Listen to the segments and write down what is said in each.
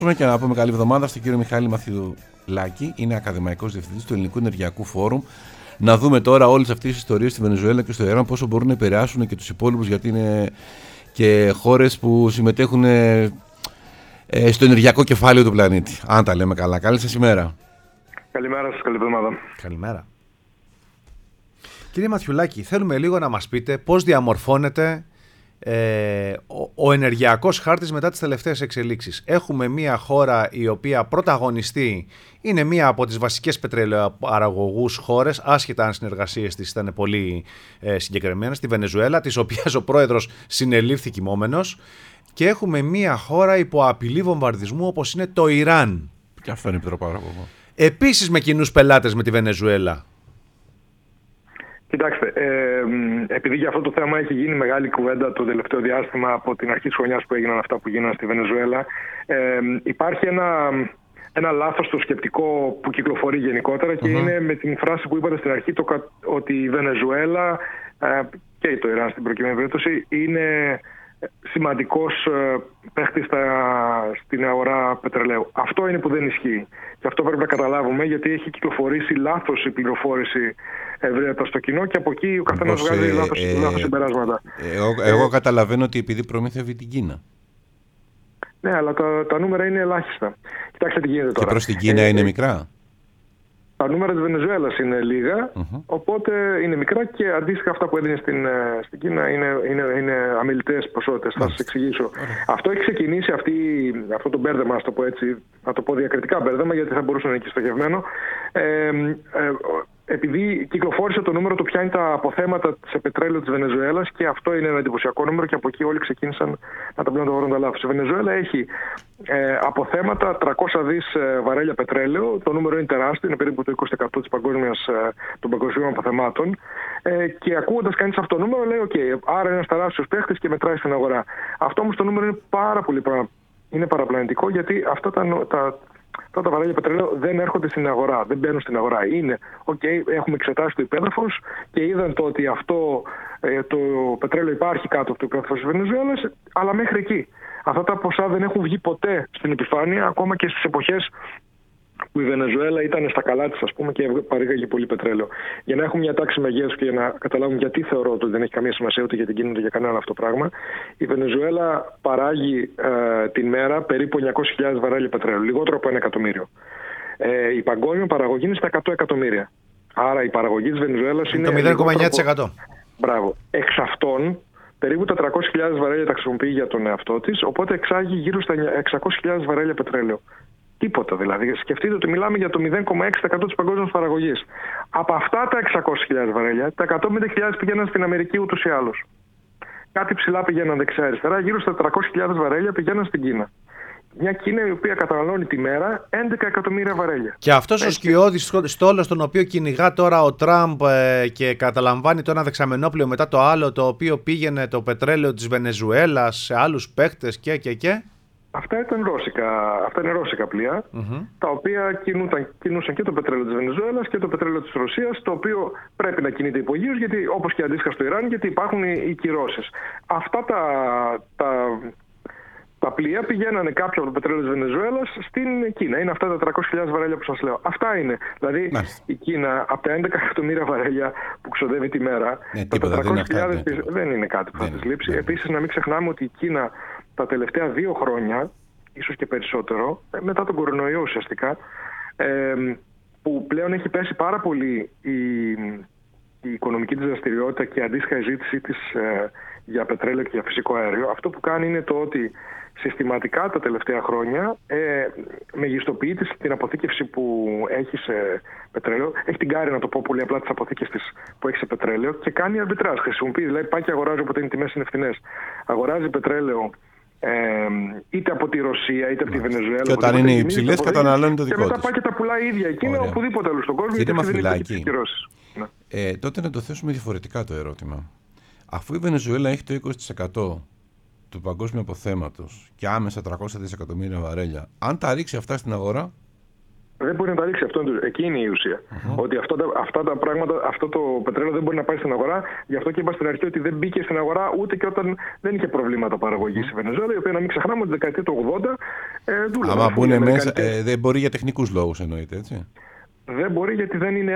Και να πούμε καλή εβδομάδα στον κύριο Μιχάλη Μαθιουδάκη, είναι ακαδημαϊκός διευθυντής του Ελληνικού Ενεργειακού Φόρουμ. Να δούμε τώρα όλες αυτές τις ιστορίες στη Βενεζουέλα και στο Ιράν πόσο μπορούν να επηρεάσουν και τους υπόλοιπους, γιατί είναι και χώρες που συμμετέχουν στο ενεργειακό κεφάλαιο του πλανήτη. Αν τα λέμε καλά. Καλή σας ημέρα. Καλημέρα σας, καλή εβδομάδα. Καλημέρα. Κύριε Μαθιουλάκη, θέλουμε λίγο να μας πείτε πώς διαμορφώνεται ο ενεργειακός χάρτης μετά τις τελευταίες εξελίξεις. Έχουμε μια χώρα η οποία πρωταγωνιστεί, είναι μια από τις βασικές πετρελαιοπαραγωγούς χώρες, άσχετα αν συνεργασίες της ήταν πολύ συγκεκριμένες, τη Βενεζουέλα, της οποίας ο πρόεδρος συνελήφθη κοιμόμενος, και έχουμε μια χώρα υπό απειλή βομβαρδισμού όπως είναι το Ιράν. Και αυτό είναι πετροπαραγωγό. Επίσης με κοινούς πελάτες με τη Βενεζουέλα. Κοιτάξτε, επειδή για αυτό το θέμα έχει γίνει μεγάλη κουβέντα το τελευταίο διάστημα από την αρχή της χρονιάς που έγιναν αυτά που γίνανε στη Βενεζουέλα, υπάρχει ένα λάθος στο σκεπτικό που κυκλοφορεί γενικότερα και είναι με την φράση που είπατε στην αρχή ότι η Βενεζουέλα και το Ιράν στην προκειμένη περίπτωση είναι σημαντικός παίχτης στην αγορά πετρελαίου. Αυτό είναι που δεν ισχύει. Και αυτό πρέπει να καταλάβουμε, γιατί έχει κυκλοφορήσει λάθος η πληροφόρηση ευρέωτα στο κοινό και από εκεί ο καθένας βγάζει λάθος συμπεράσματα. Εγώ καταλαβαίνω ότι επειδή προμήθευε την Κίνα. Ναι, αλλά τα νούμερα είναι ελάχιστα. Κοιτάξτε τι γίνεται τώρα. Και προς την Κίνα είναι μικρά. Τα νούμερα της Βενεζουέλας είναι λίγα, οπότε είναι μικρά και αντίστοιχα αυτά που έδινε στην Κίνα είναι αμιλητές ποσότητες. Θα σας εξηγήσω. Αυτό έχει ξεκινήσει αυτό το μπέρδεμα, να το πω έτσι, να το πω διακριτικά μπέρδεμα, γιατί θα μπορούσε να είναι και στοχευμένο. Επειδή κυκλοφόρησε το νούμερο του ποια είναι τα αποθέματα σε πετρέλαιο της Βενεζουέλας, και αυτό είναι ένα εντυπωσιακό νούμερο και από εκεί όλοι ξεκίνησαν να τα πλέον τα λάθος. Η Βενεζουέλα έχει αποθέματα 300 δις βαρέλια πετρέλαιο. Το νούμερο είναι τεράστιο, είναι περίπου το 20% των παγκοσμίων αποθεμάτων. Και ακούγοντας κανείς αυτό το νούμερο, λέει: OK, άρα είναι ένας τεράστιος παίχτης και μετράει στην αγορά. Αυτό όμως το νούμερο είναι πάρα πολύ παραπλανητικό, γιατί αυτά τα βαρέλια πετρέλαιο δεν έρχονται στην αγορά, δεν μπαίνουν στην αγορά. Είναι, έχουμε εξετάσει το υπέδαφος και είδαν το ότι αυτό το πετρέλαιο υπάρχει κάτω από το υπέδαφος της Βενεζουέλας, αλλά μέχρι εκεί. Αυτά τα ποσά δεν έχουν βγει ποτέ στην επιφάνεια, ακόμα και στις εποχές που η Βενεζουέλα ήταν στα καλά της, ας πούμε, και παρήγαγε πολύ πετρέλαιο. Για να έχουμε μια τάξη μεγέθους και για να καταλάβουμε γιατί θεωρώ ότι δεν έχει καμία σημασία ούτε για την Κίνα ούτε για κανένα αυτό το πράγμα, η Βενεζουέλα παράγει την μέρα περίπου 900.000 βαρέλια πετρέλαιο, λιγότερο από 1 εκατομμύριο. Η παγκόσμια παραγωγή είναι στα 100 εκατομμύρια. Άρα η παραγωγή της Βενεζουέλας είναι το 0,9%. Μπράβο. Εξ αυτών, περίπου τα 300.000 βαρέλια τα χρησιμοποιεί για τον εαυτό της, οπότε εξάγει γύρω στα 600.000 βαρέλια πετρέλαιο. Τίποτα δηλαδή. Σκεφτείτε ότι μιλάμε για το 0,6% της παγκόσμιας παραγωγής. Από αυτά τα 600.000 βαρέλια, τα 150.000 πηγαίναν στην Αμερική ούτως ή άλλως. Κάτι ψηλά πηγαίναν δεξιά-αριστερά, γύρω στα 300.000 βαρέλια πηγαίναν στην Κίνα. Μια Κίνα η οποία καταναλώνει τη μέρα 11 εκατομμύρια βαρέλια. Και αυτός ο σκιώδης στόλος τον οποίο κυνηγά τώρα ο Τραμπ και καταλαμβάνει το ένα δεξαμενόπλαιο μετά το άλλο, το οποίο πήγαινε το πετρέλαιο της Βενεζουέλας σε άλλους παίχτες και. Αυτά είναι ρώσικα πλοία, τα οποία κινούσαν και το πετρέλαιο της Βενεζουέλας και το πετρέλαιο της Ρωσίας, το οποίο πρέπει να κινείται υπογείως, γιατί, όπως και αντίστοιχα στο Ιράν, γιατί υπάρχουν οι κυρώσεις. Αυτά τα πλοία πηγαίνανε κάποιο από το πετρέλαιο της Βενεζουέλας στην Κίνα. Είναι αυτά τα 300.000 βαρέλια που σας λέω. Αυτά είναι. Δηλαδή η Κίνα από τα 11 εκατομμύρια βαρέλια που ξοδεύει τη μέρα, τα 400.000 δεν είναι κάτι που θα της λείψει. Επίσης, να μην ξεχνάμε ότι η Κίνα τα τελευταία 2 χρόνια, ίσως και περισσότερο, μετά τον κορονοϊό ουσιαστικά, που πλέον έχει πέσει πάρα πολύ η οικονομική της δραστηριότητα και αντίστοιχα η ζήτησή της για πετρέλαιο και για φυσικό αέριο, αυτό που κάνει είναι το ότι συστηματικά τα τελευταία χρόνια μεγιστοποιεί την αποθήκευση που έχει σε πετρέλαιο. Έχει την κάρη, να το πω πολύ απλά, τις αποθήκες της που έχει σε πετρέλαιο και κάνει αρμπιτράζ. Χρησιμοποιεί, δηλαδή πάει και αγοράζει όποτε οι τιμές είναι φθηνές. Αγοράζει πετρέλαιο είτε από τη Ρωσία είτε από τη Βενεζουέλα. Και όταν είναι υψηλές, καταναλώνει το δικό της. Και μετά πάει και τα πουλάει ίδια εκείνα οπουδήποτε άλλο στον κόσμο. Κύριε Μαθιουλάκη, τότε να το θέσουμε διαφορετικά το ερώτημα. Αφού η Βενεζουέλα έχει το 20% του παγκόσμιου αποθέματος και άμεσα 300 δισεκατομμύρια βαρέλια, αν τα ρίξει αυτά στην αγορά, Δεν μπορεί να τα ρίξει. Εκεί είναι η ουσία. Ότι αυτά τα πράγματα, αυτό το πετρέλαιο δεν μπορεί να πάει στην αγορά. Γι' αυτό και είπα στην αρχή ότι δεν μπήκε στην αγορά ούτε και όταν δεν είχε προβλήματα παραγωγής η Βενεζουέλα, η οποία, να μην ξεχνάμε, ότι τη δεκαετία του 80 δούλευε. Άμα μπουν μέσα, δεν μπορεί για τεχνικούς λόγους, εννοείται, έτσι. Δεν μπορεί, γιατί δεν είναι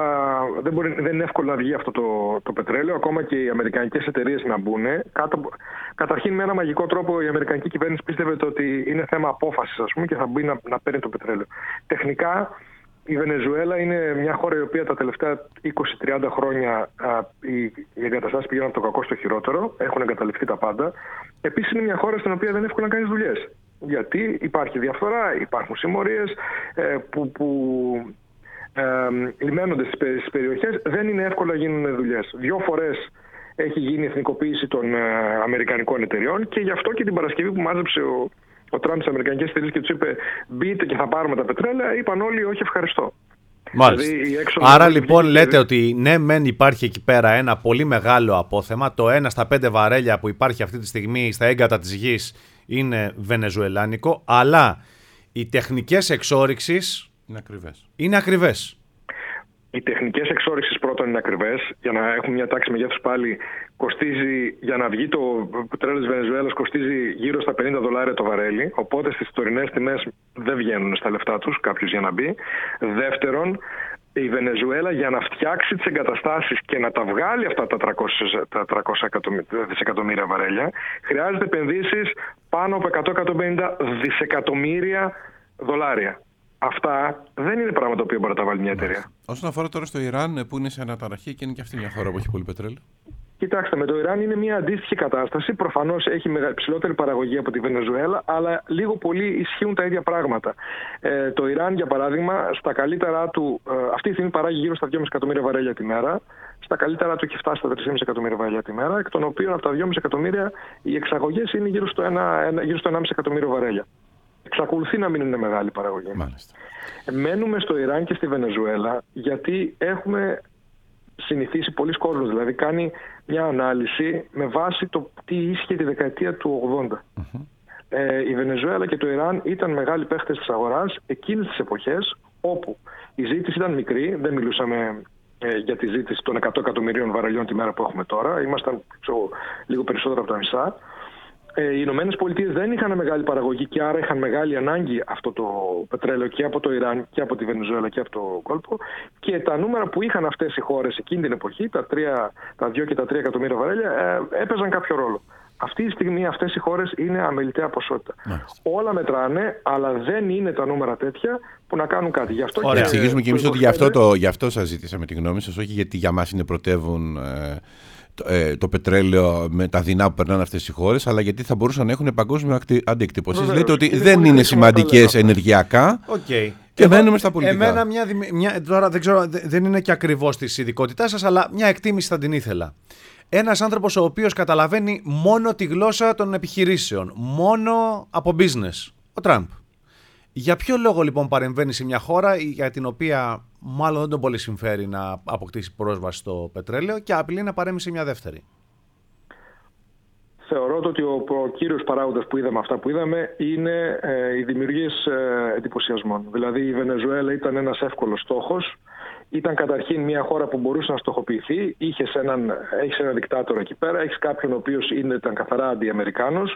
εύκολο να βγει αυτό το πετρέλαιο. Ακόμα και οι αμερικανικές εταιρείες να μπουν. Καταρχήν, με ένα μαγικό τρόπο, η αμερικανική κυβέρνηση πίστευε ότι είναι θέμα απόφασης, ας πούμε, και θα μπει να παίρνει το πετρέλαιο. Τεχνικά, η Βενεζουέλα είναι μια χώρα η οποία τα τελευταία 20-30 χρόνια οι εγκαταστάσεις πηγαίνουν από το κακό στο χειρότερο. Έχουν εγκαταλειφθεί τα πάντα. Επίσης, είναι μια χώρα στην οποία δεν είναι εύκολο να κάνεις δουλειές. Γιατί υπάρχει διαφθορά, υπάρχουν συμμορίες που λιμένονται στις περιοχές, δεν είναι εύκολο να γίνουν δουλειές. 2 φορές έχει γίνει η εθνικοποίηση των αμερικανικών εταιριών και γι' αυτό και την Παρασκευή που μάζεψε ο Τραμπ στις αμερικανικές εταιρείες και τους είπε μπείτε και θα πάρουμε τα πετρέλαια, είπαν όλοι όχι ευχαριστώ. Μάλιστα. Δηλαδή, άρα λοιπόν λέτε ότι ναι μεν υπάρχει εκεί πέρα ένα πολύ μεγάλο απόθεμα, το 1 στα 5 βαρέλια που υπάρχει αυτή τη στιγμή στα έγκατα της γης είναι βενεζουελάνικο, αλλά οι τεχνικές εξόρυξης είναι ακριβές. Οι τεχνικές εξόρυξης πρώτον είναι ακριβές. Για να έχουμε μια τάξη μεγέθους πάλι, κοστίζει, για να βγει το πετρέλαιο της Βενεζουέλας, κοστίζει γύρω στα $50 το βαρέλι. Οπότε στις τωρινές τιμές δεν βγαίνουν στα λεφτά τους κάποιος για να μπει. Δεύτερον, η Βενεζουέλα για να φτιάξει τις εγκαταστάσεις και να τα βγάλει αυτά τα 300 δισεκατομμύρια βαρέλια, χρειάζεται επενδύσεις πάνω από 100-150 δισεκατομμύρια δολάρια. Αυτά δεν είναι πράγματα που μπορεί να τα βάλει μια εταιρεία. Όσον αφορά τώρα στο Ιράν, που είναι σε αναταραχή και είναι και αυτή μια χώρα που έχει πολύ πετρέλαιο. Κοιτάξτε, με το Ιράν είναι μια αντίστοιχη κατάσταση. Προφανώς έχει ψηλότερη παραγωγή από τη Βενεζουέλα, αλλά λίγο πολύ ισχύουν τα ίδια πράγματα. Το Ιράν, για παράδειγμα, στα καλύτερά του, αυτή τη στιγμή παράγει γύρω στα 2,5 εκατομμύρια βαρέλια τη μέρα. Στα καλύτερά του έχει φτάσει στα 3,5 εκατομμύρια βαρέλια τη μέρα, εκ των οποίων από τα 2,5 εκατομμύρια οι εξαγωγές είναι γύρω στο 1,5 εκατομμύριο βαρέλια. Εξακολουθεί να μην είναι μεγάλη παραγωγή. Μάλιστα. Μένουμε στο Ιράν και στη Βενεζουέλα γιατί έχουμε συνηθίσει πολλοί κόσμος, δηλαδή κάνει μια ανάλυση με βάση το τι ίσχυε τη δεκαετία του 80. Η Βενεζουέλα και το Ιράν ήταν μεγάλοι παίχτες της αγοράς εκείνες τις εποχές όπου η ζήτηση ήταν μικρή, δεν μιλούσαμε για τη ζήτηση των 100 εκατομμυρίων βαρελιών τη μέρα που έχουμε τώρα, ήμασταν λίγο περισσότερο από τα μισά. Οι Ηνωμένες Πολιτείες δεν είχαν μεγάλη παραγωγή και άρα είχαν μεγάλη ανάγκη αυτό το πετρέλαιο και από το Ιράν και από τη Βενεζουέλα και από το κόλπο, και τα νούμερα που είχαν αυτές οι χώρες εκείνη την εποχή, τα 2 και τα 3 εκατομμύρια βαρέλια, έπαιζαν κάποιο ρόλο. Αυτή τη στιγμή αυτές οι χώρες είναι αμεληταία ποσότητα. Όλα μετράνε, αλλά δεν είναι τα νούμερα τέτοια που να κάνουν κάτι. Γι' αυτό και εξηγήσουμε και εμείς ότι γι' αυτό σας ζήτησαμε τη γνώμη σας, όχι γιατί για μας είναι πρωτεύουν το πετρέλαιο με τα δεινά που περνάνε αυτές οι χώρες, αλλά γιατί θα μπορούσαν να έχουν παγκόσμιο αντίκτυπο. Εσείς λέτε ότι δεν είναι σημαντικές ενεργειακά και μένουμε στα πολιτικά. Εμένα τώρα δεν ξέρω, δεν είναι και ακριβώς της ειδικότητάς σας, αλλά μια εκτίμηση θα την ήθελα. Ένας άνθρωπος ο οποίος καταλαβαίνει μόνο τη γλώσσα των επιχειρήσεων, μόνο από business, ο Τραμπ. Για ποιο λόγο λοιπόν παρεμβαίνει σε μια χώρα για την οποία μάλλον δεν τον πολύ συμφέρει να αποκτήσει πρόσβαση στο πετρέλαιο και απειλεί να παρέμβει σε μια δεύτερη? Θεωρώ ότι ο κύριος παράγοντας που είδαμε, αυτά που είδαμε, είναι οι δημιουργίες εντυπωσιασμών. Δηλαδή η Βενεζουέλα ήταν ένας εύκολος στόχος. Ήταν καταρχήν μια χώρα που μπορούσε να στοχοποιηθεί. Έχεις έναν δικτάτορα εκεί πέρα, έχεις κάποιον ο οποίος ήταν καθαρά αντιαμερικάνος,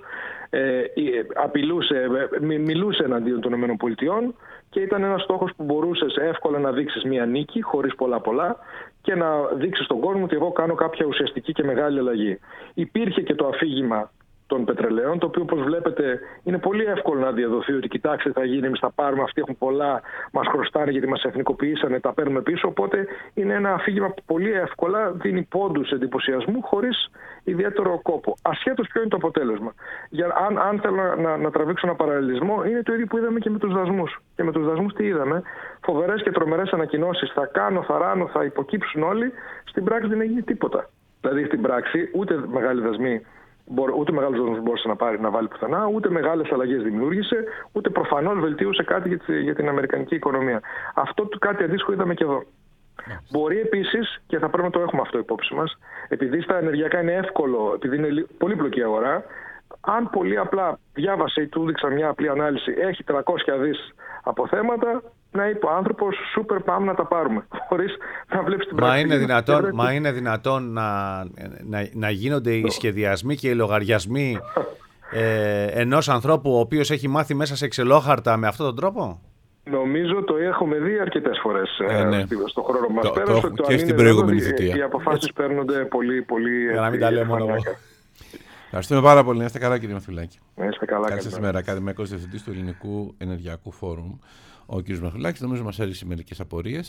μιλούσε εναντίον των ΗΠΑ και ήταν ένας στόχος που μπορούσες εύκολα να δείξεις μια νίκη χωρίς πολλά και να δείξεις στον κόσμο ότι εγώ κάνω κάποια ουσιαστική και μεγάλη αλλαγή. Υπήρχε και το αφήγημα των πετρελαίων, το οποίο όπως βλέπετε είναι πολύ εύκολο να διαδοθεί ότι κοιτάξτε θα γίνει, εμείς θα πάρουμε, αυτοί έχουν πολλά, μας χρωστάνε γιατί μας εθνικοποιήσανε, τα παίρνουμε πίσω, οπότε είναι ένα αφήγημα που πολύ εύκολα δίνει πόντους εντυπωσιασμού χωρίς ιδιαίτερο κόπο. Ασχέτως ποιο είναι το αποτέλεσμα. Αν θέλω να τραβήξω ένα παραλληλισμό, είναι το ίδιο που είδαμε και με τους δασμούς. Και με τους δασμούς τι είδαμε? Φοβερές και τρομερές ανακοινώσεις, θα κάνω, θα ράνω, θα υποκύψουν όλοι, στην πράξη δεν έγινε τίποτα. Δηλαδή στην πράξη ούτε μεγάλοι δασμοί, ούτε μεγάλος δασμός μπορούσε να βάλει πουθενά, ούτε μεγάλες αλλαγές δημιούργησε, ούτε προφανώς βελτίωσε κάτι για την αμερικανική οικονομία. Αυτό κάτι αντίστοιχο είδαμε και εδώ. Μπορεί επίσης, και θα πρέπει να το έχουμε αυτό υπόψη μας, επειδή στα ενεργειακά είναι εύκολο, επειδή είναι πολύπλοκη αγορά, αν πολύ απλά διάβασε ή του έδειξα μια απλή ανάλυση, έχει 300 δις αποθέματα, να είπε ο άνθρωπος σούπερ, πάμε να τα πάρουμε, χωρίς να βλέπεις την πράξη. Μα είναι δυνατόν να γίνονται οι σχεδιασμοί και οι λογαριασμοί ενός ανθρώπου ο οποίος έχει μάθει μέσα σε ξελόχαρτα με αυτόν τον τρόπο? Νομίζω το έχουμε δει αρκετές φορές στον χρόνο μας. Και στην προηγούμενη θητεία. Οι αποφάσεις παίρνονται πολύ, πολύ. Για να μην τα λέω μόνο εγώ. Ευχαριστούμε πάρα πολύ. Να είστε καλά, κύριε Μαθιουλάκη. Να είστε καλά. Καλή σας ημέρα. Ακαδημαϊκός Διευθυντής του Ελληνικού Ενεργειακού Φόρουμ, ο κ. Μαθιουλάκης. Νομίζω μας έριξε μερικές απορίες.